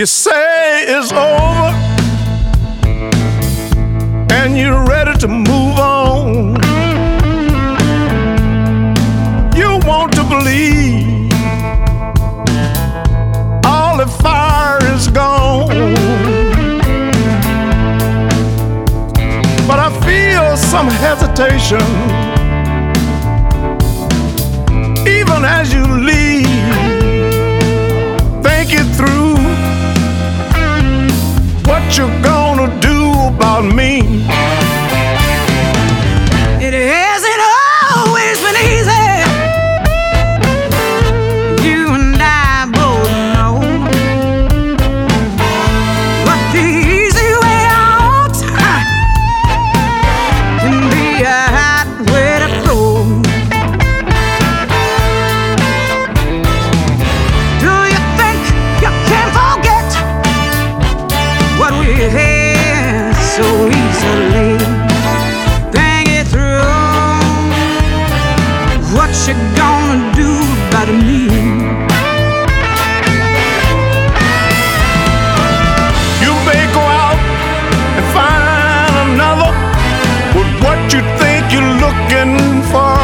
You say it's over and you're ready to move on. You want to believe all the fire is gone, but I feel some hesitation even as you leave. Think it through, what you're gonna do about me. It hasn't always been easy. You and I both know. But the easy way out can be a hot way to go. Do you think you can forget what we had so easily? Think it through, what you gonna do about me? You may go out and find another with what you think you're looking for.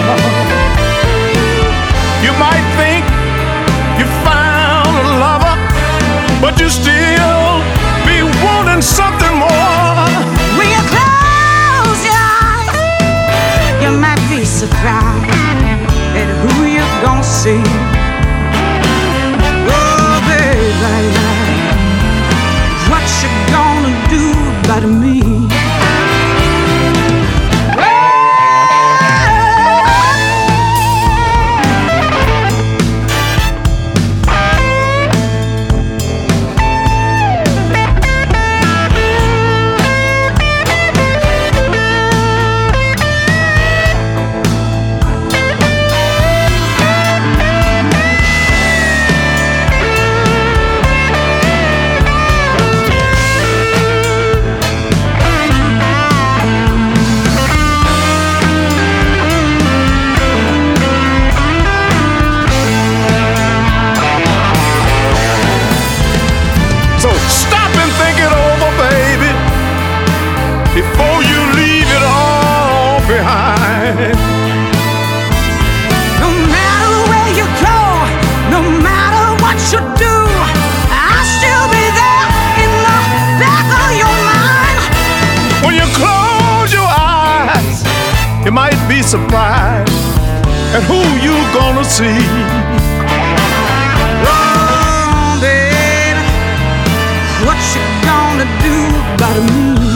You might think you found a lover, but you still be wanting something more. When you close your eyes, you might be surprised at who you're gonna see. Oh, baby, what you gonna do about me? So stop and think it over, baby, before you leave it all behind. No matter where you go, no matter what you do, I'll still be there in the back of your mind. When you close your eyes, you might be surprised at who you gonna see. Oh, baby, what you gonna do about me?